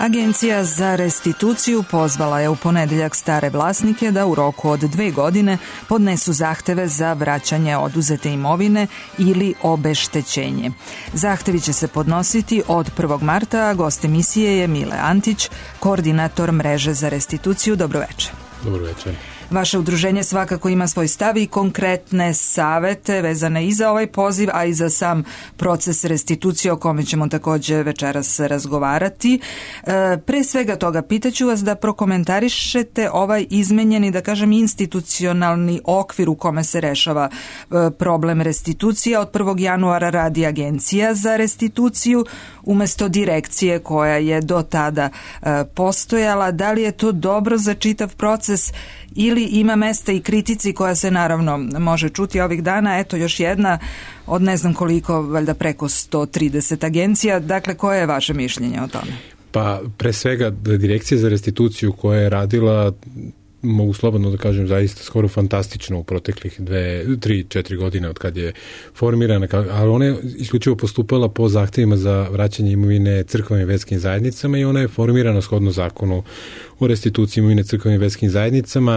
Agencija za restituciju pozvala je u ponedjeljak stare vlasnike da u roku od 2 godine podnesu zahteve za vraćanje oduzete imovine ili obeštećenje. Zahtevi će se podnositi od 1. marta, a gost emisije je Mile Antić, koordinator mreže za restituciju. Dobro večer. Dobro večer. Vaše udruženje svakako ima svoj stav i konkretne savete vezane i za ovaj poziv, a i za sam proces restitucije o kome ćemo također večeras razgovarati. Pre svega toga pitaću vas da prokomentarišete ovaj izmenjeni, da kažem, institucionalni okvir u kome se rešava problem restitucija. Od 1. januara radi Agencija za restituciju umjesto direkcije koja je do tada postojala. Da li je to dobro za čitav proces ili ima mesta i kritici koja se naravno može čuti ovih dana? Eto još jedna od ne znam koliko, valjda preko 130 agencija. Dakle, koje je vaše mišljenje o tome? Pa pre svega Direkcija za restituciju koja je radila, mogu slobodno da kažem, zaista skoro fantastično u proteklih 3-4 godine od kad je formirana, ali ona je isključivo postupala po zahtevima za vraćanje imovine crkvenim i verskim zajednicama i ona je formirana shodno zakonu o restituciji imovine crkvenim i verskim zajednicama.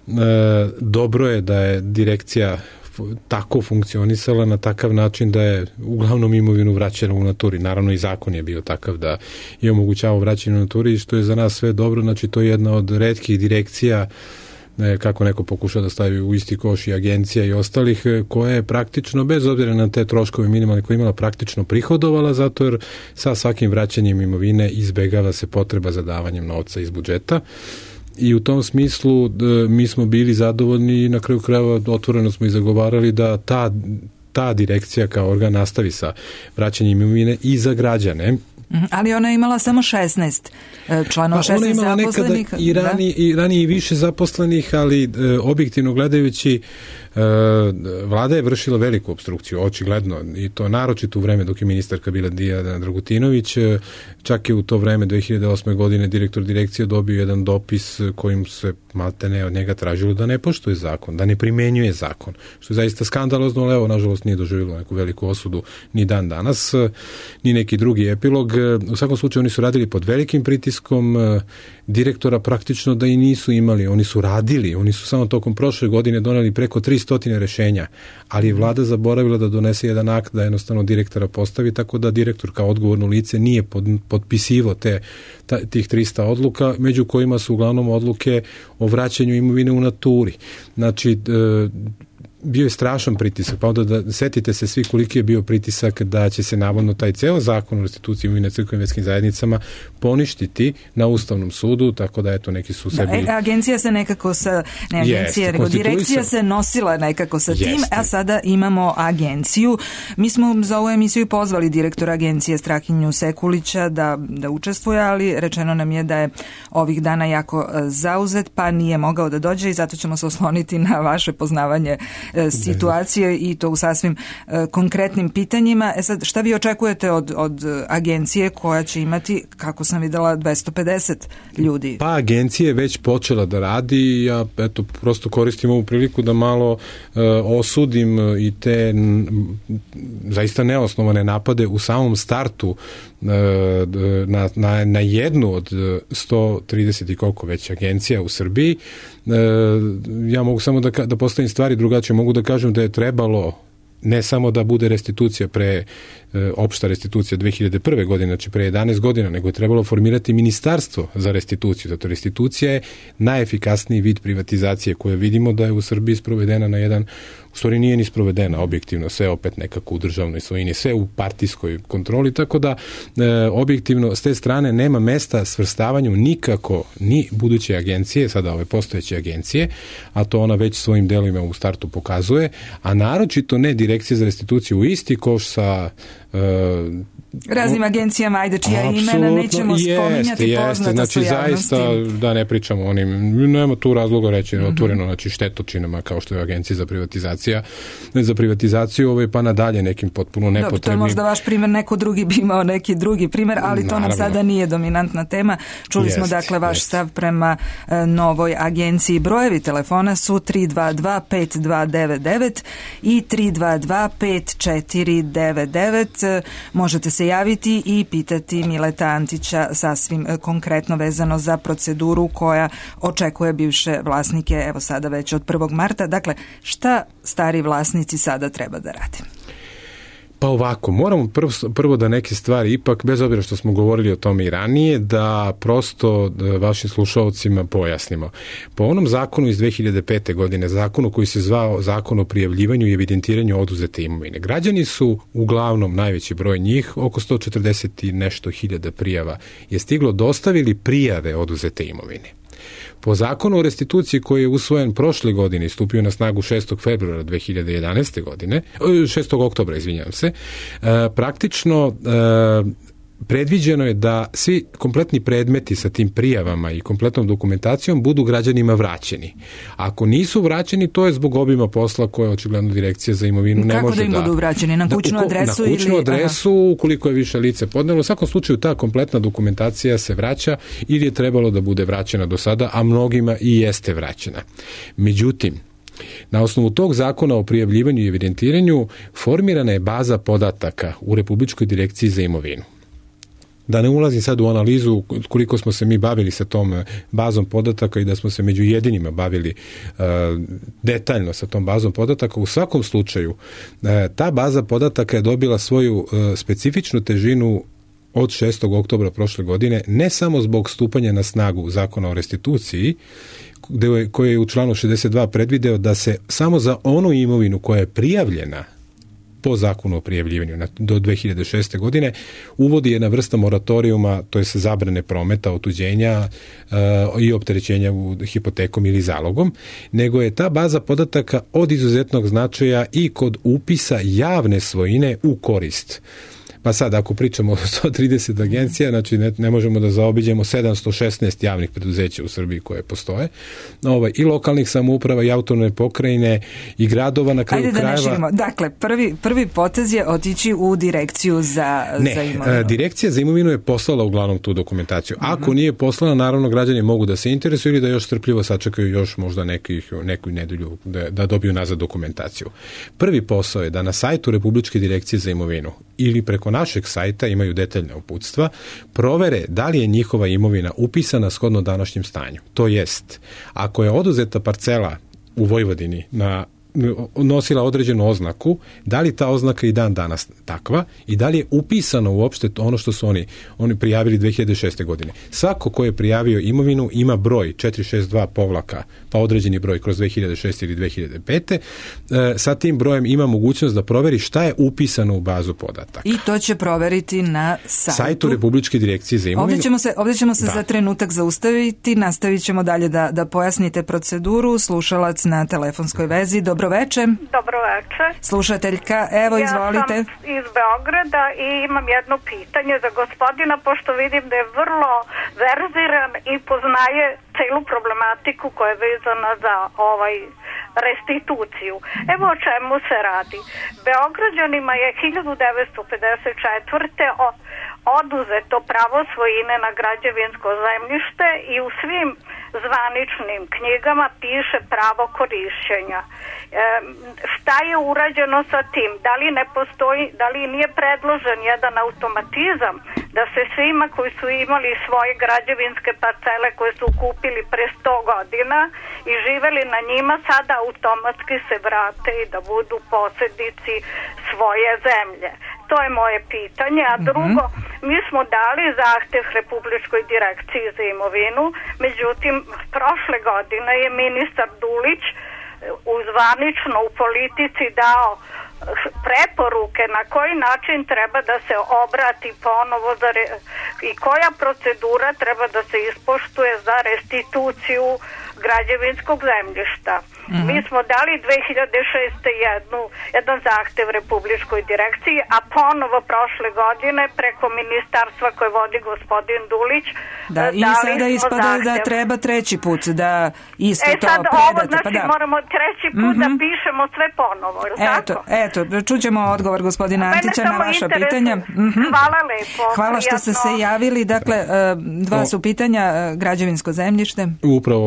Dobro je da je direkcija tako funkcionisala na takav način da je uglavnom imovinu vraćena u naturi. Naravno i zakon je bio takav da je omogućavao vraćanje u naturi, što je za nas sve dobro. Znači to je jedna od retkih direkcija, kako neko pokuša da stavi u isti koš i agencija i ostalih, koja je praktično, bez obzira na te troškove minimalne koje imala, praktično prihodovala, zato jer sa svakim vraćanjem imovine izbegava se potreba za davanjem novca iz budžeta. I u tom smislu mi smo bili zadovoljni i na kraju krajeva otvoreno smo i zagovarali da ta direkcija kao organ nastavi sa vraćanjem imovine i za građane. Ali ona je imala samo 16 članova, 16 ona je imala zaposlenih. I ranije i više zaposlenih, ali objektivno gledajući vlada je vršila veliku opstrukciju, očigledno, i to naročito u vreme dok je ministarka bila Dijana Dragutinović. Čak je u to vreme 2008. godine direktor direkcije dobio jedan dopis kojim se maltene od njega tražilo da ne poštuje zakon, da ne primenjuje zakon, što je zaista skandalozno, ali evo, nažalost nije doživjelo neku veliku osudu ni dan danas, ni neki drugi epilog. U svakom slučaju oni su radili pod velikim pritiskom direktora, praktično da i nisu imali, oni su radili, oni su samo tokom prošle godine doneli preko 300 rešenja, ali je vlada zaboravila da donese jedan akt da jednostavno direktora postavi, tako da direktor kao odgovorno lice nije potpisivao tih 300 odluka, među kojima su uglavnom odluke o vraćanju imovine u naturi. Znači, bio je strašan pritisak, pa onda da setite se svi koliki je bio pritisak da će se navodno taj ceo zakon o restituciji imovine crkvenim i verskim zajednicama poništiti na Ustavnom sudu, tako da eto neki su sebi... Agencija se nekako direkcija se nosila nekako sa tim, a sada imamo agenciju. Mi smo za ovu emisiju pozvali direktora agencije Strahinju Sekulića da učestvuje, ali rečeno nam je da je ovih dana jako zauzet, pa nije mogao da dođe i zato ćemo se osloniti na vaše poznavanje situacije i to u sasvim konkretnim pitanjima. Sad, šta vi očekujete od agencije koja će imati, kako sam videla, 250 ljudi? Pa agencija je već počela da radi i ja eto prosto koristim ovu priliku da malo osudim i te zaista neosnovane napade u samom startu na jednu od 130 i koliko već agencija u Srbiji. Ja mogu samo da postavim stvari drugačije, mogu da kažem da je trebalo ne samo da bude restitucija opšta restitucija 2001. godine, znači pre 11 godina, nego je trebalo formirati ministarstvo za restituciju. Zato restitucija je najefikasniji vid privatizacije koje vidimo da je u Srbiji sprovedena na jedan, u stvari nije ni sprovedena objektivno, sve opet nekako u državnoj svojini, sve u partijskoj kontroli, tako da objektivno s te strane nema mesta svrstavanju nikako ni buduće agencije, sada ove postojeće agencije, a to ona već svojim delima u startu pokazuje, a naročito ne Direkcija za restituciju u isti koš sa raznim agencijama, ajde čija imena nećemo spominjati, poznata znači, su javnosti. Zaista, da ne pričamo o onim, nema tu razloga reći otvoreno, znači štetočinama kao što je Agencija za privatizaciju, pa nadalje nekim potpuno nepotrebnim. Dobro, to je možda vaš primjer, neko drugi bi imao neki drugi primjer, ali to nam sada nije dominantna tema. Čuli smo dakle vaš stav prema novoj agenciji. Brojevi telefona su 322-5299 i 322-5499. možete se javiti i pitati Mileta Antića sasvim konkretno vezano za proceduru koja očekuje bivše vlasnike, evo sada već od 1. marta. Dakle, šta stari vlasnici sada treba da rade? Pa ovako, moramo prvo da neke stvari ipak, bez obzira što smo govorili o tome i ranije, da prosto vašim slušalcima pojasnimo. Po onom zakonu iz 2005. godine, zakonu koji se zvao Zakon o prijavljivanju i evidentiranju oduzete imovine, građani su, uglavnom najveći broj njih, oko 140 i nešto hiljada prijava je stiglo, dostavili prijave oduzete imovine. Po zakonu o restituciji koji je usvojen prošle godine i stupio na snagu 6. februara 2011. godine, 6. oktobra, izvinjavam se, praktično predviđeno je da svi kompletni predmeti sa tim prijavama i kompletnom dokumentacijom budu građanima vraćeni. Ako nisu vraćeni, to je zbog obima posla koje očigledno Direkcija za imovinu ne može da... Kako da im budu vraćeni? Na kućnu adresu? Na kućnu adresu, ukoliko je više lice podnelo. U svakom slučaju ta kompletna dokumentacija se vraća ili je trebalo da bude vraćena do sada, a mnogima i jeste vraćena. Međutim, na osnovu tog zakona o prijavljivanju i evidentiranju formirana je baza podataka u Republičkoj direkciji za imovinu. Da ne ulazim sad u analizu koliko smo se mi bavili sa tom bazom podataka i da smo se među jedinima bavili detaljno sa tom bazom podataka, u svakom slučaju ta baza podataka je dobila svoju specifičnu težinu od 6. oktobra prošle godine, ne samo zbog stupanja na snagu Zakona o restituciji, koji je u članu 62 predvideo da se samo za onu imovinu koja je prijavljena po zakonu o prijavljivanju do 2006. godine uvodi jedna vrsta moratorijuma, to je zabrane prometa, otuđenja i opterećenja hipotekom ili zalogom, nego je ta baza podataka od izuzetnog značaja i kod upisa javne svojine u korist. Pa sad, ako pričamo o 130 agencija, znači ne možemo da zaobiđemo 716 javnih preduzeća u Srbiji koje postoje, i lokalnih samouprava i autonomne pokrajine i gradova na kraju krajeva. Ajde da ne širimo. Dakle, prvi potez je otići u Direkciju za imovinu. Direkcija za imovinu je poslala uglavnom tu dokumentaciju. Ako nije poslala, naravno građani mogu da se interesuju ili da još strpljivo sačekaju još možda neku nedelju da dobiju nazad dokumentaciju. Prvi posao je da na sajtu Republičke direkcije za imovinu ili preko našeg sajta imaju detaljna uputstva, provere da li je njihova imovina upisana shodno današnjem stanju. To jest, ako je oduzeta parcela u Vojvodini nosila određenu oznaku, da li ta oznaka i dan danas takva i da li je upisano uopšte ono što su oni prijavili 2006. godine. Svako ko je prijavio imovinu ima broj 462 pa određeni broj kroz 2006. ili 2005. Sa tim brojem ima mogućnost da proveri šta je upisano u bazu podataka. I to će proveriti na sajtu Republičke direkcije za imovinu. Ovdje ćemo se za trenutak zaustaviti, nastavit ćemo dalje da pojasnite proceduru. Slušalac na telefonskoj vezi. Dobro veče. Dobro veče. Slušateljka, evo izvolite. Ja sam iz Beograda i imam jedno pitanje za gospodina, pošto vidim da je vrlo verziran i poznaje celu problematiku koja je vezana za restituciju. Evo o čemu se radi. Beograđanima je 1954. oduzeto pravo svojine na građevinsko zemljište i u svim zvaničnim knjigama piše pravo korišćenja. Šta je urađeno sa tim? Da li ne postoji, da li nije predložen jedan automatizam da se svima koji su imali svoje građevinske parcele koje su kupili pre 100 godina i živeli na njima, sada automatski se vrate i da budu posjednici svoje zemlje? To je moje pitanje. A drugo, mi smo dali zahtev Republičkoj direkciji za imovinu, međutim, prošle godine je ministar Dulić zvanično u Politici dao preporuke na koji način treba da se obrati ponovo i koja procedura treba da se ispoštuje za restituciju građevinskog zemljišta. Mi smo dali 2006. jedan zahtev Republičkoj direkciji, a ponovo prošle godine preko ministarstva koje vodi gospodin Dulić i sada ispada da treba treći put da isto to predate. Moramo treći put da pišemo sve ponovo. Eto, čućemo odgovor gospodina Antića na vaša pitanja. Hvala lepo. Hvala što ste se javili. Dakle, dva su pitanja, građevinsko zemljište. Upravo ova slušatelj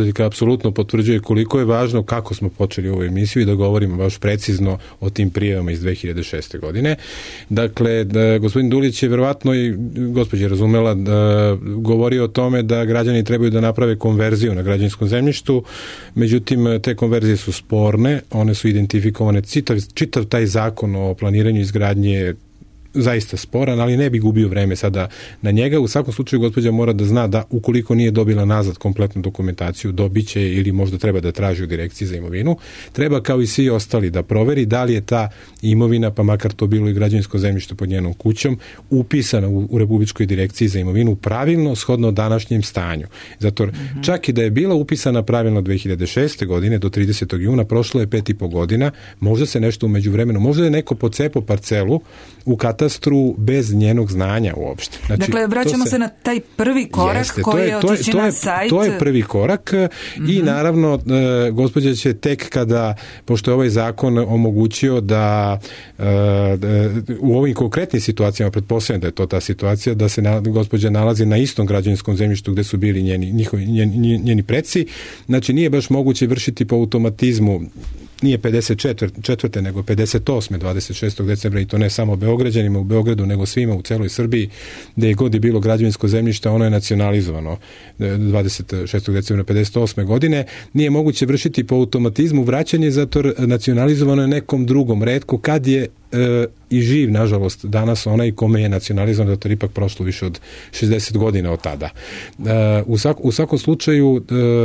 Dodiljka apsolutno potvrđuje koliko je važno kako smo počeli ovu emisiju i da govorimo baš precizno o tim prijavama iz 2006. godine. Dakle, gospodin Dulić je verovatno i gospođa razumela govorio o tome da građani trebaju da naprave konverziju na građevinskom zemljištu, međutim te konverzije su sporne, one su identifikovane, čitav taj zakon o planiranju izgradnje zaista sporan, ali ne bi gubio vreme sada na njega. U svakom slučaju gospođa mora da zna da ukoliko nije dobila nazad kompletnu dokumentaciju, dobiće ili možda treba da traži u direkciji za imovinu. Treba kao i svi ostali da proveri da li je ta imovina, pa makar to bilo i građevinsko zemljište pod njenom kućom, upisana u Republičkoj direkciji za imovinu pravilno, shodno današnjem stanju. Zato čak i da je bila upisana pravilno 2006. godine do 30. juna, prošlo je 5,5 godina, možda se nešto u međuvremenu, možda je neko pocepao parcelu u katastru bez njenog znanja uopšte. Znači, dakle, vraćamo se na taj prvi korak koji je otići na sajt. To je prvi korak i naravno gospođa će tek kada, pošto je ovaj zakon omogućio da u ovim konkretnim situacijama, pretpostavljam da je to ta situacija, da se gospođa nalazi na istom građevinskom zemljištu gde su bili njeni preci, znači nije baš moguće vršiti po automatizmu, nije 54. nego 58. 26. decembra i to ne samo Beograđanima u Beogradu, nego svima u celoj Srbiji gde je god je bilo građevinsko zemljište, ono je nacionalizovano 26. decembra 58. godine. Nije moguće vršiti po automatizmu vraćanje, zato nacionalizovano je nekom drugom, retko kad je i živ, nažalost, danas onaj kome je nacionalizovan, zato je ipak prošlo više od 60 godina od tada. U svakom slučaju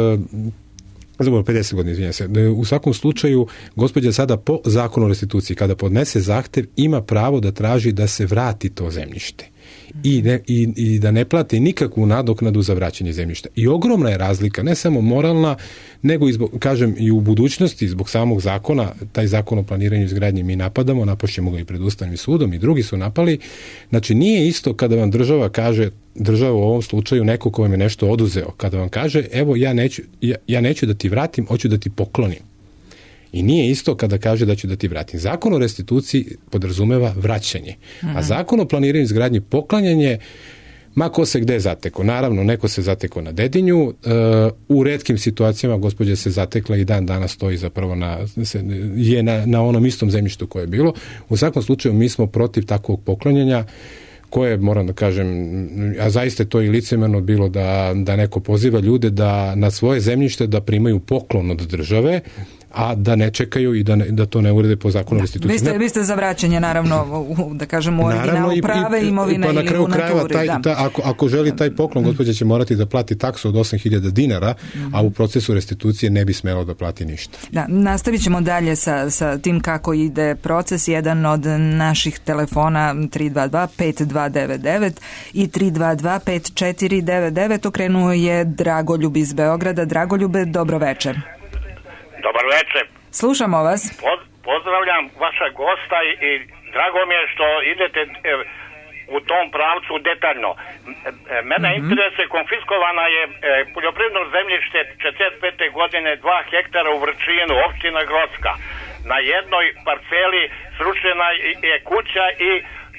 50 godina, izvinjam se. U svakom slučaju, gospođa sada po zakonu o restituciji, kada podnese zahtev, ima pravo da traži da se vrati to zemljište. I da ne plati nikakvu nadoknadu za vraćanje zemljišta. I ogromna je razlika, ne samo moralna, nego i u budućnosti, zbog samog zakona, taj zakon o planiranju izgradnje mi napadamo, napašćemo ga i pred Ustavnim sudom i drugi su napali. Znači, nije isto kada vam država kaže, država u ovom slučaju neko ko vam je nešto oduzeo, kada vam kaže, evo ja neću da ti vratim, hoću da ti poklonim. I nije isto kada kaže da ću da ti vratim. Zakon o restituciji podrazumeva vraćanje. A zakon o planiranju izgradnje poklanjanje, ma ko se gde zateko. Naravno, neko se zateko na Dedinju, u retkim situacijama gospođa se zatekla i dan danas stoji zapravo na onom istom zemljištu koje je bilo. U svakom slučaju mi smo protiv takvog poklanjanja koje, moram da kažem, a zaista je to i licemerno bilo da neko poziva ljude da na svoje zemljište da primaju poklon od države, a da ne čekaju i da to ne urede po zakonu o restituciji. Vi ste za vraćanje, naravno, da kažemo, u originalu prave imovine pa na kraju ili u naturi. Ako želi taj poklon, gospođa će morati da plati taksu od 8.000 dinara, a u procesu restitucije ne bi smelo da plati ništa. Da, nastavit ćemo dalje sa tim kako ide proces. Jedan od naših telefona 322-5299 i 322-5499 okrenuo je Dragoljub iz Beograda. Dragoljube, dobro večer. Dobar večer. Slušamo vas. Pozdravljam vaša gosta i drago mi je što idete u tom pravcu detaljno. Mene interesuje, konfiskovana je poljoprivredno zemljište 45. godine 2 hektara u Vrčinu, opština Grocka. Na jednoj parceli srušena je kuća i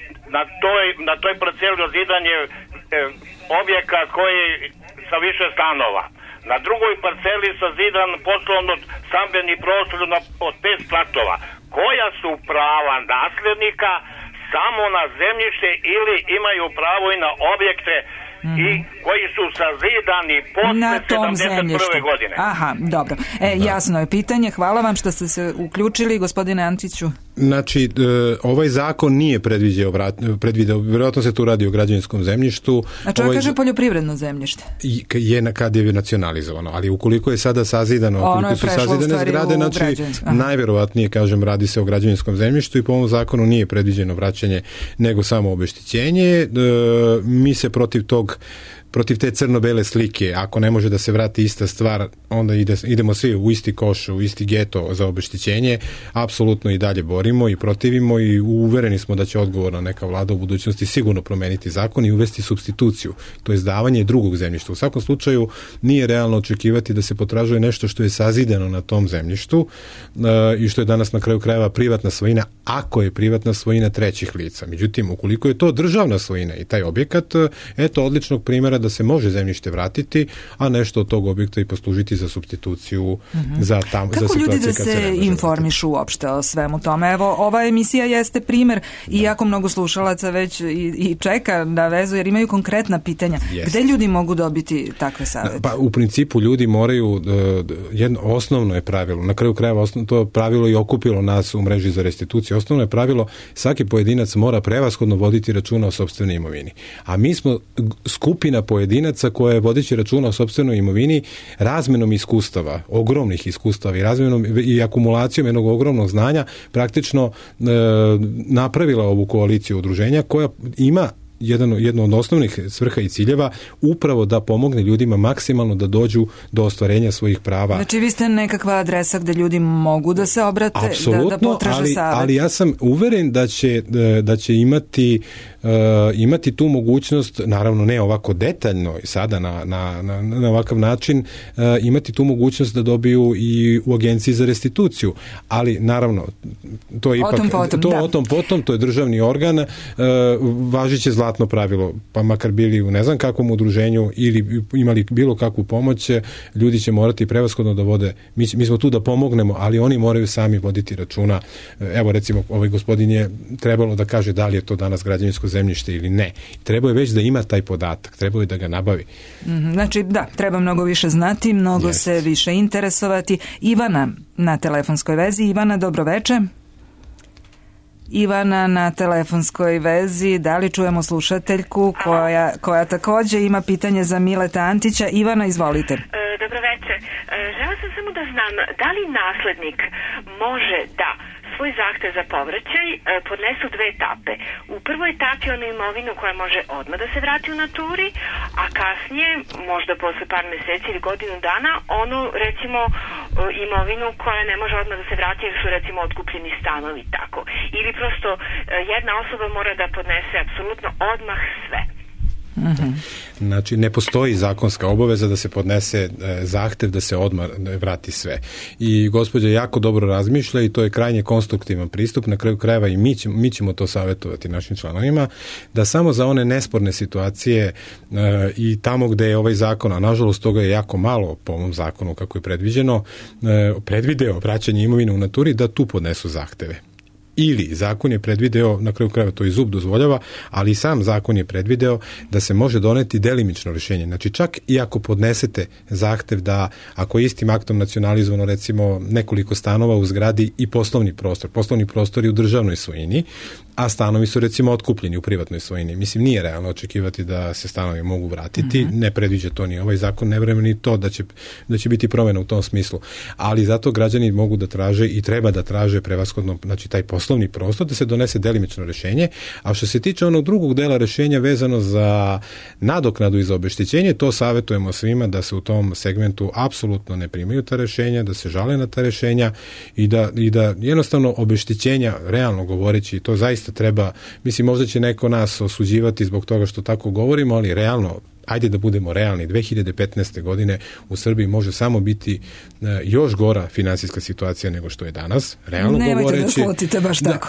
na toj parceli dozidan je objeka koji sa više stanova. Na drugoj parceli sazidan poslovno stambeni prostor od 5 spratova. Koja su prava nasljednika samo na zemljište ili imaju pravo i na objekte i koji su sazidani posle 71. godine? Aha, dobro. Jasno je pitanje. Hvala vam što ste se uključili, gospodine Antiću. Znači, ovaj zakon nije predvideo, vjerojatno se tu radi o građevinskom zemljištu. A čovjek kaže poljoprivredno zemljište. Kad je nacionalizovano, ali ukoliko je sada sazidano, ukoliko su sazidane zgrade, znači najvjerovatnije, kažem, radi se o građevinskom zemljištu i po ovom zakonu nije predviđeno vraćanje, nego samo obeštećenje. Mi se protiv te crno-bele slike, ako ne može da se vrati ista stvar, onda idemo svi u isti koš, u isti geto za obeštećenje, apsolutno i dalje borimo. borimo i protivimo i uvereni smo da će odgovorna neka vlada u budućnosti sigurno promeniti zakon i uvesti supstituciju, to je izdavanje drugog zemljišta. U svakom slučaju nije realno očekivati da se potražuje nešto što je sazidano na tom zemljištu i što je danas na kraju krajeva privatna svojina, ako je privatna svojina trećih lica. Međutim, ukoliko je to državna svojina i taj objekat, eto odličnog primjera da se može zemljište vratiti, a nešto od tog objekta i poslužiti za supstituciju za situacije. Kako ljudi da se informišu uopšte o svemu tome? Evo, ova emisija jeste primjer, iako mnogo slušalaca već i čeka na vezu, jer imaju konkretna pitanja. Gde ljudi mogu dobiti takve savjete? Pa u principu ljudi moraju, jedno osnovno je pravilo, na kraju krajeva to pravilo i okupilo nas u mreži za restituciju. Osnovno je pravilo, svaki pojedinac mora prevashodno voditi računa o sopstvenoj imovini. A mi smo skupina pojedinaca koja je vodeći računa o sopstvenoj imovini razmenom iskustava, ogromnih iskustava i razmenom i akumulacijom jednog ogromnog znanja praktično napravila ovu koaliciju udruženja koja ima jedno od osnovnih svrha i ciljeva upravo da pomogne ljudima maksimalno da dođu do ostvarenja svojih prava. Znači vi ste nekakva adresa gdje ljudi mogu da se obrate, da potraže savjet. Ali ja sam uveren da će imati tu mogućnost, naravno ne ovako detaljno sada na ovakav način, imati tu mogućnost da dobiju i u Agenciji za restituciju. Ali naravno to je ipak o tom potom, to je državni organ, važiće zlatno pravilo, pa makar bili u ne znam kakvom udruženju ili imali bilo kakvu pomoć, ljudi će morati prevashodno da vode, mi smo tu da pomognemo, ali oni moraju sami voditi računa. Evo recimo ovaj gospodin je trebalo da kaže da li je to danas građevinsko zemljište ili ne. Treba je već da ima taj podatak, treba je da ga nabavi. Znači da, treba mnogo više znati, mnogo se više interesovati. Ivana na telefonskoj vezi. Ivana, dobroveče. Ivana na telefonskoj vezi, da li čujemo slušateljku koja također ima pitanje za Mileta Antića? Ivana, izvolite. Dobroveče. Žela sam samo da znam, da li naslednik može da svoj zahtev za povraćaj podnesu dve etape. U prvoj etapi onu imovinu koja može odmah da se vrati u naturi, a kasnije, možda posle par mjeseci ili godinu dana, onu recimo imovinu koja ne može odmah da se vrati jer su recimo otkupljeni stanovi i tako. Ili prosto jedna osoba mora da podnese apsolutno odmah sve. Znači ne postoji zakonska obaveza da se podnese zahtev da se odmah vrati sve. I gospođa jako dobro razmišlja i to je krajnje konstruktivan pristup, na kraju krajeva i mi ćemo to savjetovati našim članovima, da samo za one nesporne situacije i tamo gde je ovaj zakon, a nažalost toga je jako malo po ovom zakonu kako je predvideo vraćanje imovine u naturi, da tu podnesu zahteve. Ili zakon je predvideo, na kraju krajeva to i ZUP dozvoljava, ali i sam zakon je predvideo da se može doneti delimično rješenje. Znači čak i ako podnesete zahtev da ako je istim aktom nacionalizovano recimo nekoliko stanova u zgradi i poslovni prostor je u državnoj svojini, a stanovi su recimo otkupljeni u privatnoj svojini. Mislim, nije realno očekivati da se stanovi mogu vratiti, ne predviđa to ni ovaj zakon, ne vreme ni to da će biti promjena u tom smislu. Ali zato građani mogu da traže i treba da traže prevashodno, znači taj poslovni prostor, da se donese delimično rješenje, a što se tiče onog drugog dela rješenja vezano za nadoknadu i za obeštećenje, to savjetujemo svima da se u tom segmentu apsolutno ne primaju ta rješenja, da se žale na ta rješenja i da jednostavno obeštećenja, realno govoreći, to zaista treba, mislim, možda će neko nas osuđivati zbog toga što tako govorimo, ali realno, ajde da budemo realni, 2015. godine u Srbiji može samo biti još gora finansijska situacija nego što je danas, realno govoreći. Nemojte da slutite baš tako.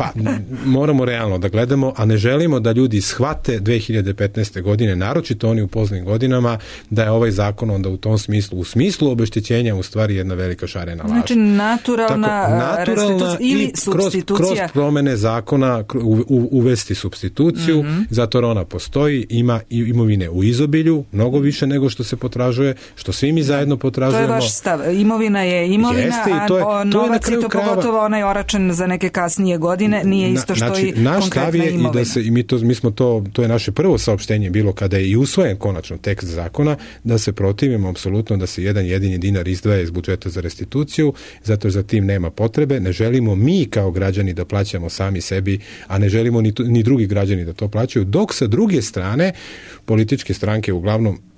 Moramo realno da gledamo, a ne želimo da ljudi shvate 2015. godine, naročito oni u poznim godinama, da je ovaj zakon onda u tom smislu, u smislu obeštećenja u stvari jedna velika šarena laž. Znači naturalna restitucija ili supstitucija. Kroz promene zakona uvesti supstituciju, zato jer ona postoji, ima imovine u izobilju, mnogo više nego što se potražuje, što svi mi zajedno potražujemo. To je vaš stav. Imovina je imovina, a novac i to pogotovo onaj oračen za neke kasnije godine nije isto što i konkretna imovina. To je naše prvo saopštenje bilo kada je i usvojen konačno tekst zakona, da se protivimo apsolutno da se jedan jedini dinar izdvaja iz budžeta za restituciju, zato jer za tim nema potrebe. Ne želimo mi kao građani da plaćamo sami sebi, a ne želimo ni drugi građani da to plaćaju, dok sa druge strane političke stranke uglavnom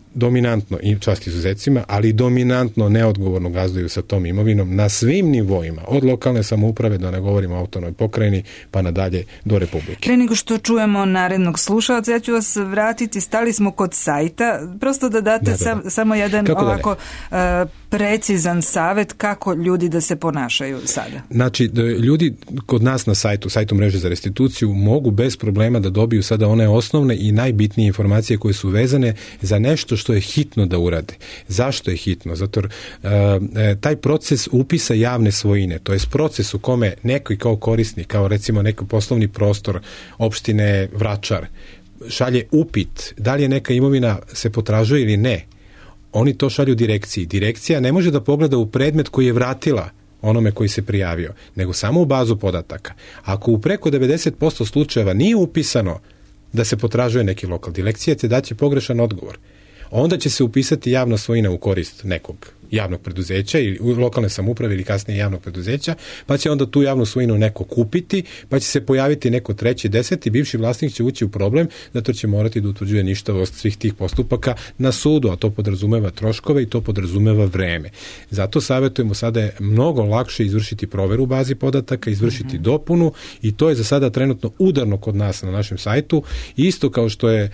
dominantno, i čast izuzecima, ali dominantno neodgovorno gazduju sa tom imovinom na svim nivoima, od lokalne samouprave, da ne govorimo o autonomnoj pokrajini, pa nadalje do Republike. Pre nego što čujemo narednog slušalca, ja ću vas vratiti, stali smo kod sajta, prosto da date samo jedan ovako precizan savjet kako ljudi da se ponašaju sada. Znači, ljudi kod nas na sajtu mreže za restituciju mogu bez problema da dobiju sada one osnovne i najbitnije informacije koje su vezane za nešto što je hitno da urade. Zašto je hitno? Zato taj proces upisa javne svojine, to je proces u kome neki kao korisnik, kao recimo neki poslovni prostor opštine Vračar, šalje upit da li je neka imovina se potražuje ili ne. Oni to šalju direkciji. Direkcija ne može da pogleda u predmet koji je vratila onome koji se prijavio, nego samo u bazu podataka. Ako u preko 90% slučajeva nije upisano da se potražuje neki lokal, direkcija će daći pogrešan odgovor. Onda će se upisati javna svojina u korist nekog javnog preduzeća ili lokalne samouprave ili kasnije javnog preduzeća, pa će onda tu javnu svojinu neko kupiti, pa će se pojaviti neko treći, deseti, bivši vlasnik će ući u problem, zato će morati da utvrđuje ništavost svih tih postupaka na sudu, a to podrazumeva troškove i to podrazumeva vreme. Zato savjetujemo, sada je mnogo lakše izvršiti proveru u bazi podataka, izvršiti dopunu, i to je za sada trenutno udarno kod nas na našem sajtu, isto kao što je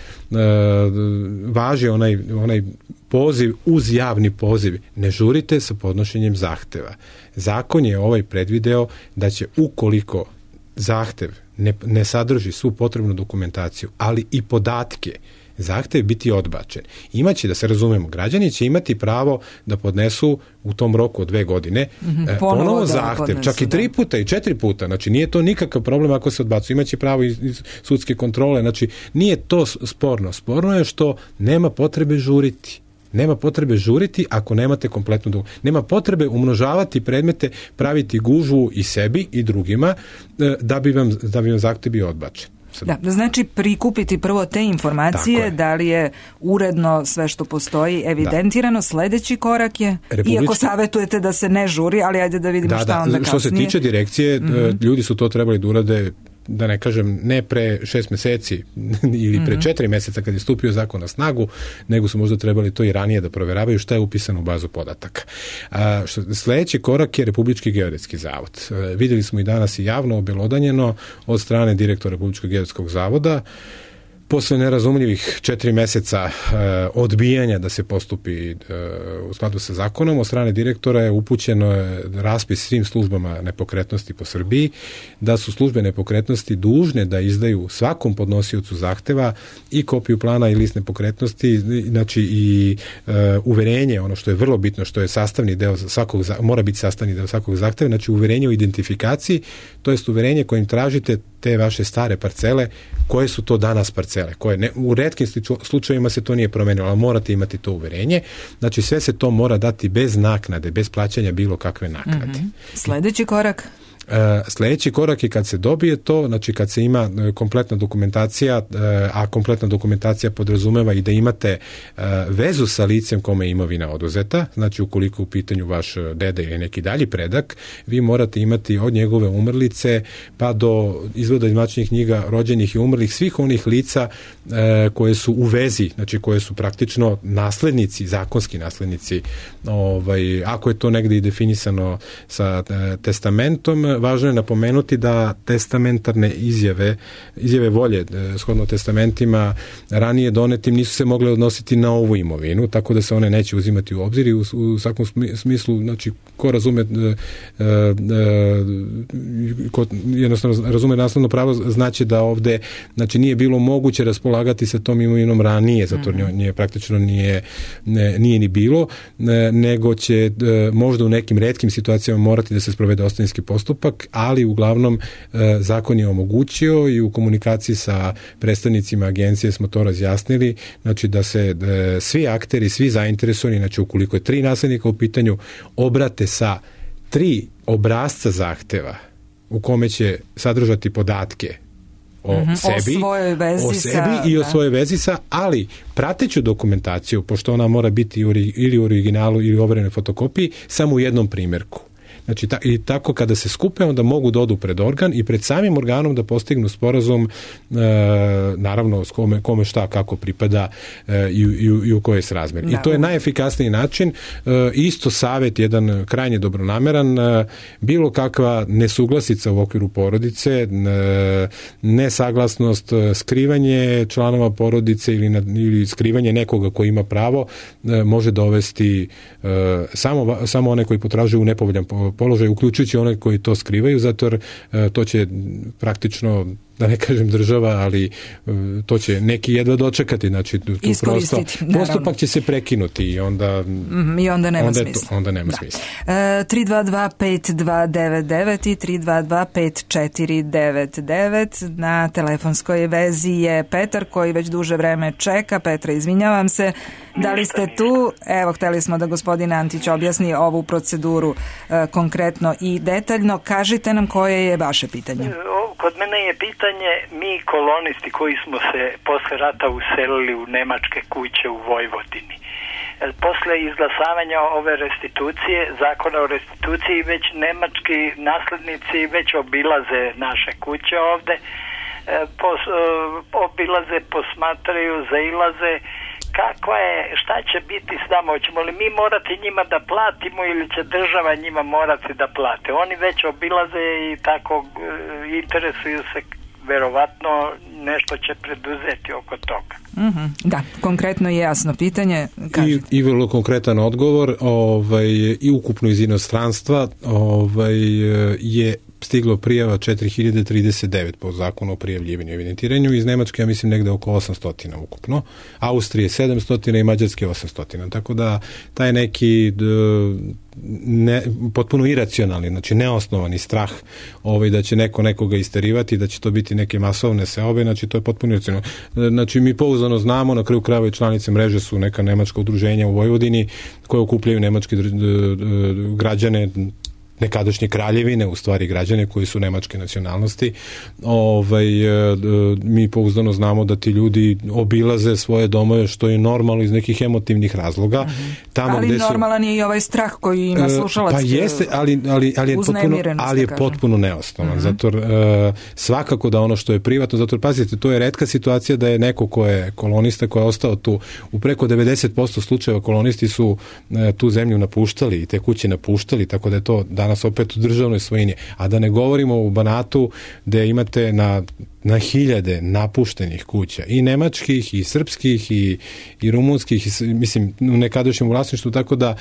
važi onaj poziv uz javni poziv. Ne žurite sa podnošenjem zahteva. Zakon je predvideo da će, ukoliko zahtev ne sadrži svu potrebnu dokumentaciju, ali i podatke, zahtev biti odbačen. Imaće, da se razumemo, građani će imati pravo da podnesu u tom roku od 2 godine ponovo zahtev, čak i 3 puta i 4 puta. Znači, nije to nikakav problem ako se odbacuje. Imaće pravo iz sudske kontrole. Znači, nije to sporno. Sporno je što nema potrebe žuriti. Nema potrebe žuriti ako nemate kompletnu nema potrebe umnožavati predmete, praviti gužvu i sebi i drugima da bi vam zahtev bio odbačen. Da, znači prikupiti prvo te informacije, da li je uredno sve što postoji evidentirano. Sledeći korak je, iako savjetujete da se ne žuri, ali ajde da vidimo šta onda kasnije. Što se tiče direkcije, ljudi su to trebali da urade, da ne kažem, ne pre 6 meseci ili pre 4 meseca kad je stupio zakon na snagu, nego su možda trebali to i ranije da proveravaju šta je upisano u bazu podataka. Sledeći korak je Republički geodetski zavod. Vidjeli smo i danas i javno obelodanjeno od strane direktora Republičkog geodetskog zavoda. Posle nerazumljivih 4 meseca odbijanja da se postupi u skladu sa zakonom, od strane direktora je upućeno raspis svim službama nepokretnosti po Srbiji, da su službe nepokretnosti dužne da izdaju svakom podnosiocu zahteva i kopiju plana i list nepokretnosti, znači i uverenje, ono što je vrlo bitno, što je sastavni deo svakog, mora biti sastavni deo svakog zahteva, znači uverenje o identifikaciji, to jest uverenje kojim tražite te vaše stare parcele, koje su to danas parcele, u retkim slučajevima se to nije promenilo, ali morate imati to uverenje. Znači sve se to mora dati bez naknade, bez plaćanja bilo kakve naknade. Sledeći korak? Sledeći korak je kad se dobije to, znači kad se ima kompletna dokumentacija, a kompletna dokumentacija podrazumeva i da imate vezu sa licem kome je imovina oduzeta, znači ukoliko u pitanju vaš deda ili neki dalji predak, vi morate imati od njegove umrlice pa do izvoda iz matičnih knjiga rođenih i umrlih svih onih lica koje su u vezi, znači koje su praktično naslednici, zakonski naslednici, ako je to negde i definisano sa testamentom. Važno je napomenuti da testamentarne izjave volje shodno testamentima ranije donetim nisu se mogle odnositi na ovu imovinu, tako da se one neće uzimati u obzir i u svakom smislu, znači ko razume ko jednostavno razume nasledno pravo, znači da ovde znači nije bilo moguće raspolagati sa tom imovinom ranije, zato nije praktično nije ni bilo, nego će možda u nekim retkim situacijama morati da se sprovede ostavinski postupak, ali uglavnom zakon je omogućio i u komunikaciji sa predstavnicima agencije smo to razjasnili, znači da se svi akteri, svi zainteresovani, znači ukoliko je 3 naslednika u pitanju, obrate sa 3 obrasca zahteva u kome će sadržati podatke o sebi, o sebi i o svojoj vezi sa, ali prateću dokumentaciju, pošto ona mora biti ili u originalu ili u overenoj fotokopiji, samo u jednom primjerku. Znači, i tako kada se skupe, onda mogu da odu pred organ i pred samim organom da postignu sporazum, naravno s kome šta kako pripada i u kojoj srazmjer. I to je najefikasniji način. Isto savjet, jedan krajnje dobronameran, bilo kakva nesuglasica u okviru porodice, nesaglasnost, skrivanje članova porodice ili skrivanje nekoga koji ima pravo može dovesti samo one koji potražuju nepovoljan položaj, uključujući one koji to skrivaju, zato jer to će praktično, da ne kažem država, ali to će neki jedva dočekati, znači tu prosto postupak će se prekinuti i onda nema smisla. Onda nema smisla. 322-5299 i 322-5499. Na telefonskoj vezi je Petar koji već duže vreme čeka. Petra, izvinjavam se. Da li ste tu? Evo, hteli smo da gospodin Antić objasni ovu proceduru konkretno i detaljno. Kažite nam koje je vaše pitanje. Kod mene je pitanje, mi kolonisti koji smo se posle rata uselili u nemačke kuće u Vojvodini. Posle izglasavanja ove restitucije, zakona o restituciji, već nemački naslednici već obilaze naše kuće ovde, obilaze, posmatraju, zailaze. Kakva je, šta će biti s nama? Hoćemo li mi morati njima da platimo ili će država njima morati da plate? Oni već obilaze i tako interesuju se, verovatno nešto će preduzeti oko toga. Da, konkretno i jasno pitanje. I vrlo konkretan odgovor. I ukupno iz inostranstva je stiglo prijava 4039 po zakonu o prijavljivanju i evidentiranju. Iz Nemačke, ja mislim, negde oko 800 ukupno. Austrije 700 i Mađarske 800. Tako da taj neki potpuno iracionalni, znači neosnovani strah da će neko nekoga isterivati, da će to biti neke masovne seobe, znači to je potpuno iracionalno. Znači mi pouzdano znamo, na kraju krajeva i članice mreže su neka nemačka udruženja u Vojvodini koje okupljaju nemačke građane nekadašnje kraljevine, u stvari građane koji su nemačke nacionalnosti. Mi pouzdano znamo da ti ljudi obilaze svoje domove, što je normalno iz nekih emotivnih razloga. Tamo ali normalan je i ovaj strah koji ima slušalac. Pa jeste, ali je potpuno neosnovan. Zato svakako da ono što je privatno, zato pazite, to je retka situacija da je neko ko je kolonista, ko je ostao tu. U preko 90% slučajeva kolonisti su tu zemlju napuštali i te kuće napuštali, tako da je to danas opet u državnoj svojini. A da ne govorimo u Banatu gde imate na hiljade napuštenih kuća, i nemačkih, i srpskih, i rumunskih, mislim, u nekadašnjem vlasništvu, tako da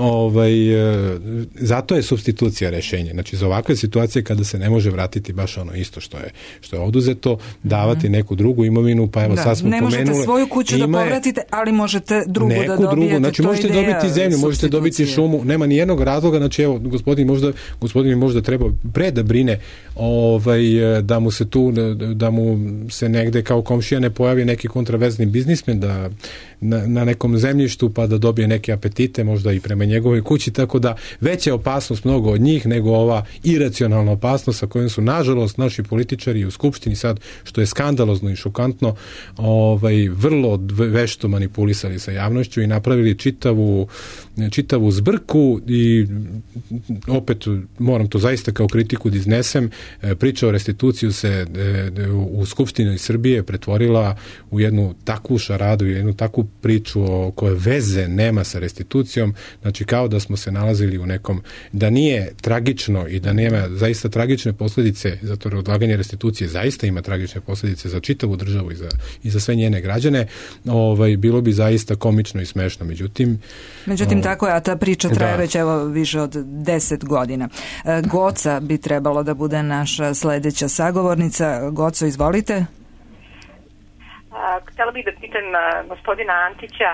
zato je supstitucija rešenje. Znači, za ovakve situacije kada se ne može vratiti baš ono isto što je oduzeto, davati neku drugu imovinu, pa evo sad smo pomenuli. Ne možete svoju kuću da povratite, ali možete drugu da dobijete. Znači, možete dobiti zemlju, možete dobiti šumu, nema ni jednog razloga, znači, evo, gospodin možda treba pre da brine da mu se tu, da mu se negde kao komšija ne pojavi neki kontraverzni biznismen da na nekom zemljištu pa da dobije neke apetite možda i prema njegovoj kući, tako da veća opasnost mnogo od njih nego ova iracionalna opasnost sa kojom su nažalost naši političari u Skupštini sad, što je skandalozno i šokantno, vrlo vešto manipulisali sa javnošću i napravili čitavu zbrku. I opet moram to zaista kao kritiku da iznesem, priča o restituciju se u Skupštini Srbije pretvorila u jednu takvu šaradu, jednu takvu priču o kojoj veze nema sa restitucijom, znači kao da smo se nalazili u nekom, da nije tragično i da nema zaista tragične posljedice, zato jer odlaganje restitucije zaista ima tragične posljedice za čitavu državu i za sve njene građane, bilo bi zaista komično i smešno. Međutim tako je, a ta priča traje već evo više od 10 godina. Goca bi trebalo da bude naša sledeća sagovornica. Goco, izvolite. Htjela bih da pitam gospodina Antića,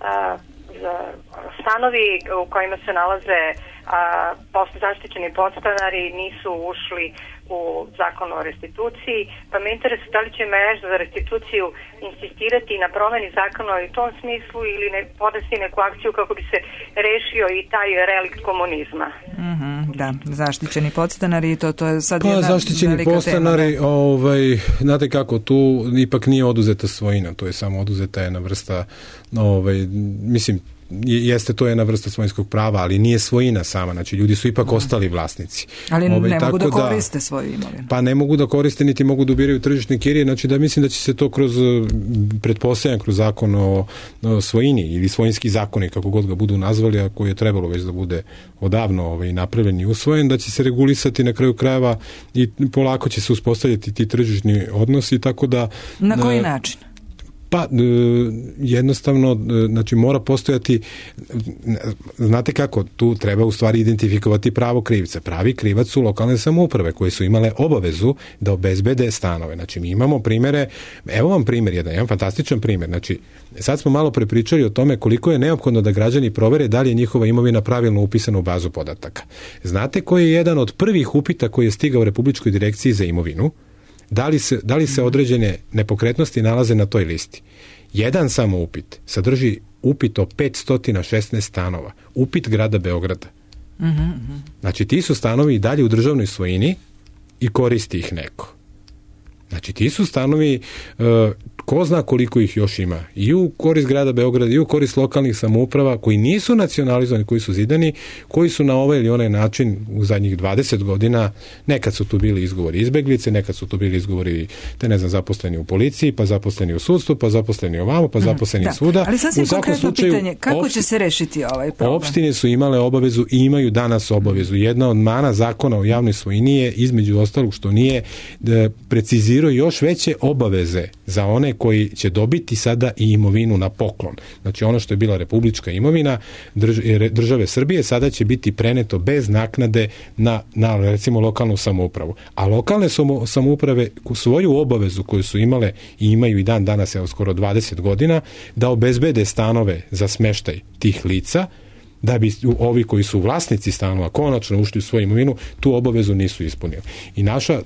stanovi u kojima se nalaze zaštićeni podstanari nisu ušli u zakon o restituciji, pa me interesuje da li će mreža za restituciju insistirati na promeni zakona u tom smislu ili podnesti neku akciju kako bi se rešio i taj relikt komunizma. Da, zaštićeni podstanari, to je sad jedna zaštićeni velika podstanari, tema. Znate kako, tu ipak nije oduzeta svojina, to je samo oduzeta jedna vrsta, mislim, jeste to jedna vrsta svojinskog prava, ali nije svojina sama, znači ljudi su ipak ostali vlasnici. Ali ne mogu da koriste svoju imovinu. Pa ne mogu da koriste, niti mogu da ubiraju tržišne kirije, znači da mislim da će se to pretpostavljam kroz zakon o svojini ili svojinski zakoni, kako god ga budu nazvali, a koji je trebalo već da bude odavno napravljen i usvojen, da će se regulisati na kraju krajeva i polako će se uspostavljati ti tržišni odnosi, tako da... Na koji način? Pa, jednostavno, znači mora postojati, znate kako, tu treba u stvari identifikovati pravo krivca. Pravi krivac su lokalne samouprave koje su imale obavezu da obezbede stanove. Znači mi imamo primjere, evo vam primjer jedan fantastičan primjer. Znači, sad smo malo prepričali o tome koliko je neophodno da građani provere da li je njihova imovina pravilno upisana u bazu podataka. Znate koji je jedan od prvih upita koji je stigao Republičkoj direkciji za imovinu? Da li se određene nepokretnosti nalaze na toj listi? Jedan samo upit sadrži upit o 516 stanova. Upit grada Beograda. Znači ti su stanovi i dalje u državnoj svojini i koristi ih neko. Znači ti su stanovi, ko zna koliko ih još ima, i u korist grada Beograda i u korist lokalnih samouprava koji nisu nacionalizovani, koji su zidani, koji su na ovaj ili onaj način u zadnjih 20 godina, nekad su tu bili izgovori izbeglice, nekad su tu bili izgovori zaposleni u policiji, pa zaposleni u sudstvu, pa zaposleni ovamo, pa zaposleni svuda. Ali sasvim konkretno pitanje, kako će se rešiti ovaj problem? Opštine su imale obavezu i imaju danas obavezu. Jedna od mana zakona o javnoj svojini je, između ostalog što nije, precizirao još veće obaveze za one koji će dobiti sada i imovinu na poklon. Znači ono što je bila republička imovina države Srbije sada će biti preneto bez naknade na recimo lokalnu samoupravu. A lokalne samouprave svoju obavezu koju su imale i imaju i dan danas, skoro 20 godina, da obezbede stanove za smeštaj tih lica, da bi ovi koji su vlasnici stanova konačno ušli u svoju imovinu, tu obavezu nisu ispunili. I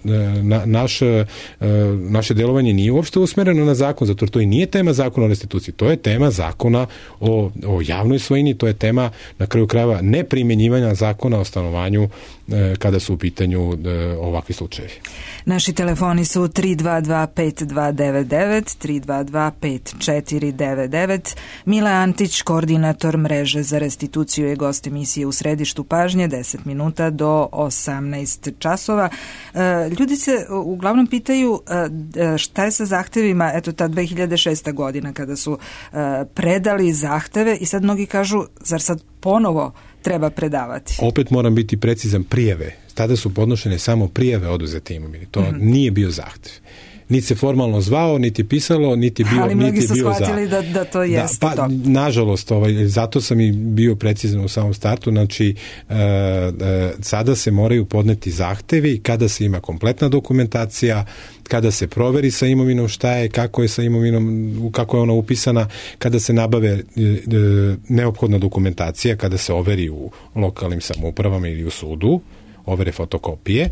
naše delovanje nije uopšte usmereno na zakon, zato to i nije tema zakona o restituciji, to je tema zakona o javnoj svojini, to je tema na kraju krajeva neprimjenjivanja zakona o stanovanju kada su u pitanju ovakvi slučajevi. Naši telefoni su 322-5299, 322-5499. Mile Antić, koordinator mreže za restituciju, je gost emisije U središtu pažnje, 10 minuta do 18 časova. Ljudi se uglavnom pitaju šta je sa zahtevima, eto ta 2006. godina kada su predali zahteve i sad mnogi kažu, zar sad ponovo treba predavati? Opet moram biti precizan, prijave. Tada su podnošene samo prijave oduzete imovine. To nije bio zahtev. Niti se formalno zvao, niti pisalo, niti bio ali mnogi su shvatili da to jeste to. Nažalost, zato sam i bio precizan u samom startu, znači sada se moraju podneti zahtevi kada se ima kompletna dokumentacija, kada se proveri sa imovinom šta je, kako je sa imovinom, kako je ona upisana, kada se nabave neophodna dokumentacija, kada se overi u lokalnim samoupravama ili u sudu, overe fotokopije,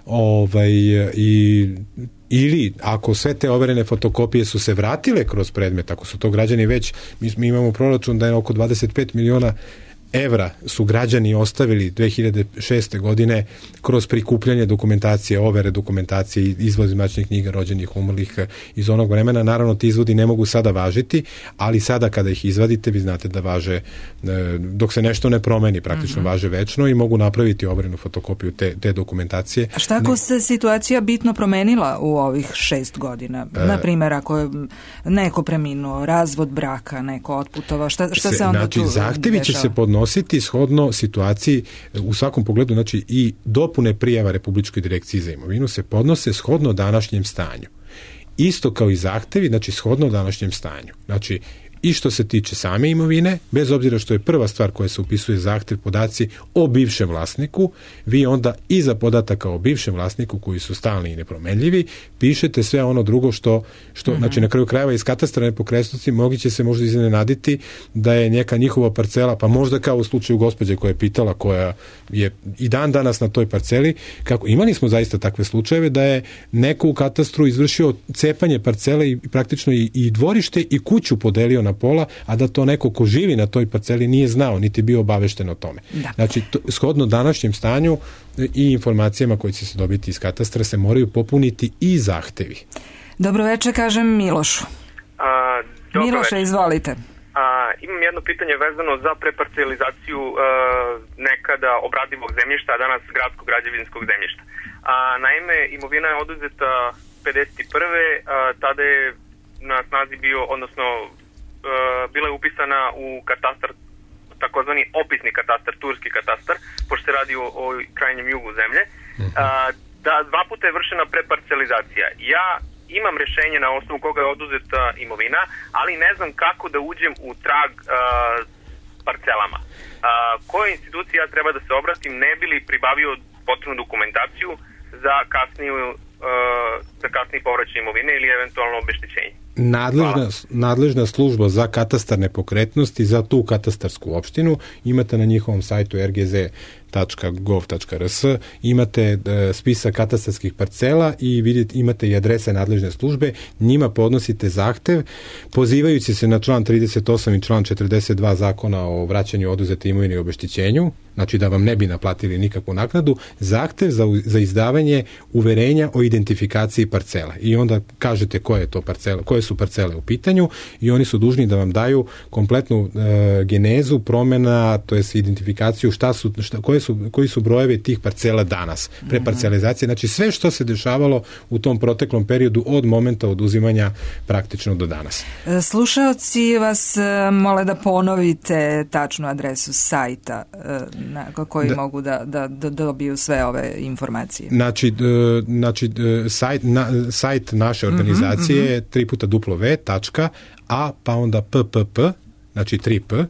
ili ako sve te overene fotokopije su se vratile kroz predmet, ako su to građani već, mi imamo proračun da je oko 25 miliona evra su građani ostavili 2006. godine kroz prikupljanje dokumentacije, overe dokumentacije, izvod iz matičnih knjiga rođenih, umrlih iz onog vremena. Naravno, ti izvodi ne mogu sada važiti, ali sada kada ih izvadite, vi znate da važe, dok se nešto ne promeni, praktično važe večno i mogu napraviti overenu fotokopiju te dokumentacije. A šta ako se situacija bitno promenila u ovih 6 godina? Naprimjer, ako je neko preminuo, razvod braka, neko otputovao, šta se onda tu zahtevi će se podnositi shodno situaciji u svakom pogledu, znači i dopune prijava Republičkoj direkciji za imovinu se podnose shodno današnjem stanju. Isto kao i zahtevi, znači shodno današnjem stanju. Znači i što se tiče same imovine, bez obzira što je prva stvar koja se upisuje zahtev, podaci o bivšem vlasniku, vi onda iza podataka o bivšem vlasniku koji su stalni i nepromenljivi, pišete sve ono drugo što znači na kraju krajeva iz katastra nepokretnosti mogi će se možda iznenaditi da je neka njihova parcela, pa možda kao u slučaju gospođe koja je pitala, koja je i dan danas na toj parceli, kako imali smo zaista takve slučajeve da je neko u katastru izvršio cepanje parcele i praktično i dvorište i kuću podelio na na pola, a da to neko ko živi na toj parceli nije znao, niti bio obavešten o tome. Znači, shodno današnjem stanju i informacijama koje će se dobiti iz katastra se moraju popuniti i zahtevi. Dobro večer, kažem Milošu. Miloše, izvolite. Imam jedno pitanje vezano za preparcelizaciju nekada obradivog zemljišta, a danas gradskog građevinskog zemljišta. Naime, imovina je oduzeta 51. Tada je na snazi bio, odnosno bila je upisana u katastar, takozvani opisni katastar, turski katastar, pošto se radi o krajnjem jugu zemlje. Da 2 puta je vršena preparcelizacija. Ja imam rješenje na osnovu koga je oduzeta imovina, ali ne znam kako da uđem u trag parcelama. Koje institucije ja treba da se obratim, ne bi li pribavio potrebnu dokumentaciju za kasniji povraćaj imovine ili eventualno obeštećenje? Nadležna služba za katastar nepokretnosti za tu katastarsku opštinu imate na njihovom sajtu rgz.gov.rs, imate spisak katastarskih parcela i vidite, imate i adrese nadležne službe, njima podnosite zahtev pozivajući se na član 38 i član 42 zakona o vraćanju oduzete imovine i obeštećenju, znači da vam ne bi naplatili nikakvu naknadu, zahtev za izdavanje uverenja o identifikaciji parcela i onda kažete koje su parcele u pitanju i oni su dužni da vam daju kompletnu genezu promena, to jest identifikaciju koji su brojevi tih parcela danas, preparcelizacije, znači sve što se dešavalo u tom proteklom periodu od momenta oduzimanja praktično do danas. Slušaoci vas mole da ponovite tačnu adresu sajta na koji mogu da dobiju sve ove informacije. Sajt naše organizacije je www.a pa onda ppp, znači 3p,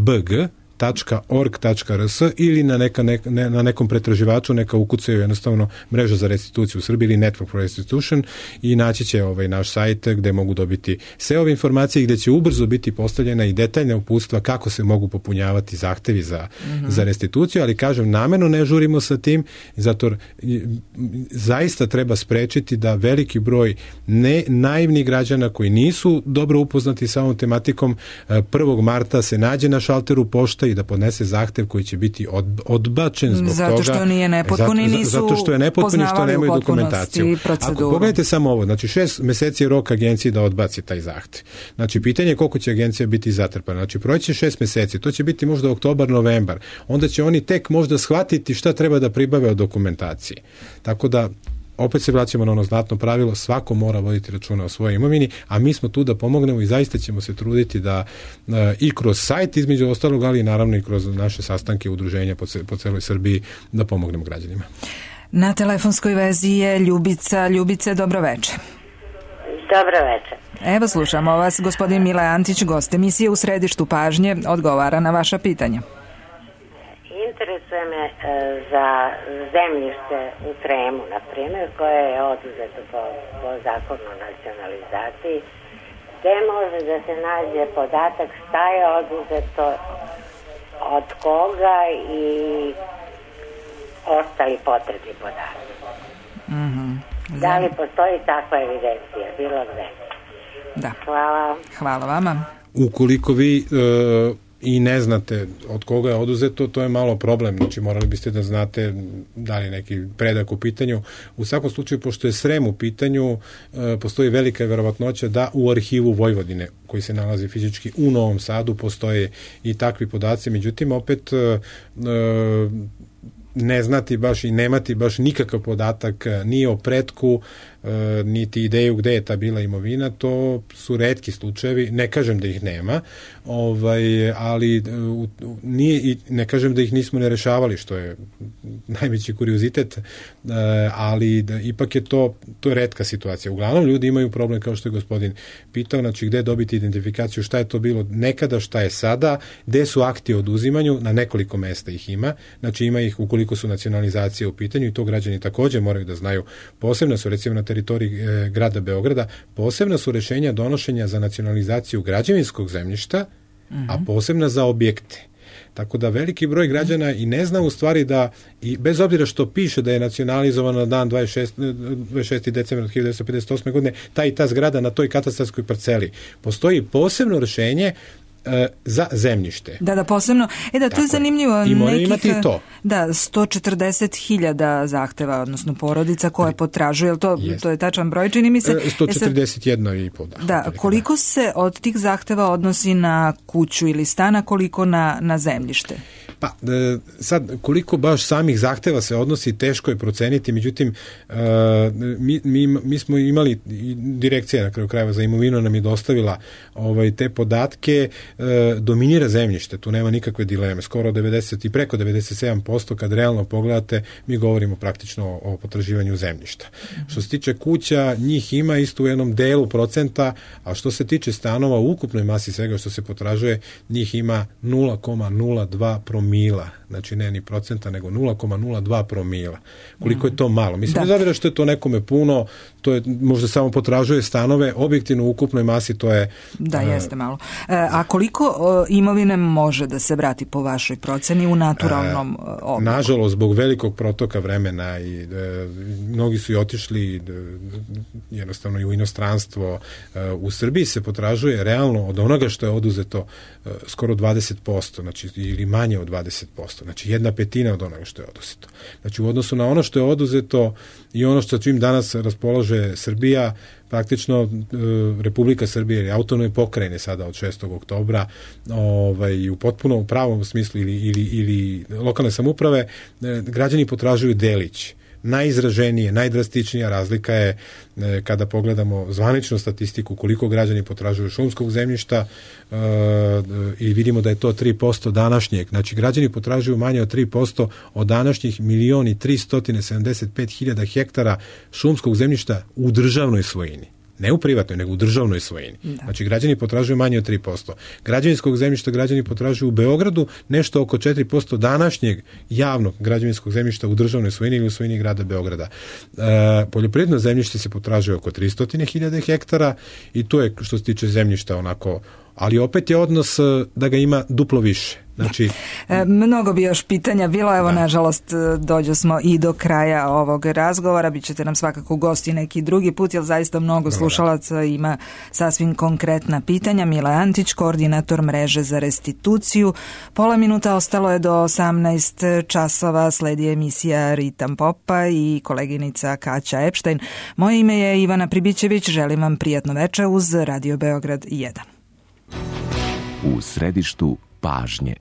bg.org.rs ili na nekom pretraživaču neka ukucaju jednostavno mreža za restituciju u Srbiji ili Network for Restitution i naći će naš sajt gde mogu dobiti sve ove informacije gde će ubrzo biti postavljena i detaljna uputstva kako se mogu popunjavati zahtevi za restituciju, ali kažem, namerno ne žurimo sa tim, zato zaista treba sprečiti da veliki broj naivnih građana koji nisu dobro upoznati sa ovom tematikom 1. marta se nađe na šalteru pošte i da podnese zahtev koji će biti odbačen zbog toga. Zato što nije nepotpun i nisu poznavali u potpunosti proceduru. Ako pogledajte samo ovo, znači 6 meseci je rok agenciji da odbaci taj zahtev. Znači pitanje je koliko će agencija biti zatrpana. Znači proći 6 meseci, to će biti možda oktobar, novembar. Onda će oni tek možda shvatiti šta treba da pribave od dokumentacije. Tako da opet se vraćamo na ono znatno pravilo, svako mora voditi računa o svojoj imovini, a mi smo tu da pomognemo i zaista ćemo se truditi da i kroz sajt između ostalog, ali i naravno i kroz naše sastanke udruženja po celoj Srbiji da pomognemo građanima. Na telefonskoj vezi je Ljubica. Ljubice, dobro večer. Dobro večer. Evo slušamo vas, gospodin Mile Antić, gost emisije U središtu pažnje, odgovara na vaša pitanja. Interesuje me za zemljište u Sremu, na primjer, koje je oduzeto po zakonu o nacionalizaciji, gde može da se nađe podatak šta je oduzeto, od koga i ostali potrebni podaci. Da li postoji takva evidencija, bilo gde? Da. Hvala. Hvala vama. Ukoliko vi i ne znate od koga je oduzeto, to je malo problem, znači morali biste da znate da li neki predak u pitanju. U svakom slučaju, pošto je Srem u pitanju, postoji velika verovatnoća da u arhivu Vojvodine, koji se nalazi fizički u Novom Sadu, postoje i takvi podaci, međutim opet ne znati baš i nemati baš nikakav podatak ni o pretku, niti ideju gde je ta bila imovina, to su retki slučajevi, ne kažem da ih nema, ali nije, i ne kažem da ih nismo ne rešavali, što je najveći kuriozitet, ali ipak je to retka situacija. Uglavnom ljudi imaju problem, kao što je gospodin pitao, znači gde dobiti identifikaciju, šta je to bilo nekada, šta je sada, gde su akti o oduzimanju, na nekoliko mesta ih ima, znači ima ih ukoliko su nacionalizacije u pitanju i to građani također moraju da znaju. Posebno su recimo na teritoriji grada Beograda, posebna su rešenja donošenja za nacionalizaciju građevinskog zemljišta, a posebna za objekte. Tako da veliki broj građana i ne zna u stvari da, i bez obzira što piše da je nacionalizovano na dan 26. decembra 1958. godine ta i ta zgrada na toj katastarskoj parceli. Postoji posebno rješenje za zemljište. Da, posebno. To je zanimljivo. I moraju imati i to. Da, 140.000 zahteva, odnosno porodica koje potražuju, to je tačan broj, čini mi se. 141,5. Da, koliko se od tih zahteva odnosi na kuću ili stana, koliko na zemljište? Pa, sad, koliko baš samih zahteva se odnosi, teško je proceniti, međutim, mi smo imali, direkcija na kraju krajeva za imovinu nam je dostavila te podatke, dominira zemljište, tu nema nikakve dileme, skoro 90 i preko 97%, kad realno pogledate, mi govorimo praktično o potraživanju zemljišta. Što se tiče kuća, njih ima isto u jednom delu procenta, a što se tiče stanova, u ukupnoj masi svega što se potražuje, njih ima 0,02 promila, znači ne ni procenta, nego 0,02 promila. Koliko je to malo? Mislim, bez obzira što je to nekome puno, to je, možda samo potražuje stanove, objektivno u ukupnoj masi to je... Da, jeste malo. A koliko imovine može da se vrati po vašoj proceni u naturalnom obliku? Nažalost, zbog velikog protoka vremena i mnogi su i otišli jednostavno i u inostranstvo. U Srbiji se potražuje realno od onoga što je oduzeto skoro 20%, znači ili manje od 20%, znači 1/5 od onoga što je oduzeto. Znači u odnosu na ono što je oduzeto i ono što čim danas raspolaže Srbija, praktično Republika Srbije ili autonomne pokrajine sada od 6. oktobra u potpuno u pravom smislu ili lokalne samouprave, građani potražuju delić. Najizraženije, najdrastičnija razlika je kada pogledamo zvaničnu statistiku koliko građani potražuju šumskog zemljišta i vidimo da je to 3% današnjeg. Znači građani potražuju manje od 3% od današnjih 1.375.000 hektara šumskog zemljišta u državnoj svojini. Ne u privatnoj, nego u državnoj svojini. Da. Znači, građani potražuju manje od 3%. Građevinskog zemljišta građani potražuju u Beogradu nešto oko 4% današnjeg javnog građevinskog zemljišta u državnoj svojini ili u svojini grada Beograda. Poljoprivredno zemljište se potražuje oko 300.000 hektara i to je što se tiče zemljišta onako, ali opet je odnos da ga ima duplo više. Znači, mnogo bi još pitanja bilo, evo nažalost dođo smo i do kraja ovog razgovora, bit ćete nam svakako gosti neki drugi put, jer zaista mnogo slušalaca ima sasvim konkretna pitanja. Mile Antić, koordinator mreže za restituciju. Pola minuta ostalo je do 18 časova, sledi emisija Ritam Popa i koleginica Kaća Epštajn. Moje ime je Ivana Pribićević, želim vam prijatno večer uz Radio Beograd 1. U središtu pažnje.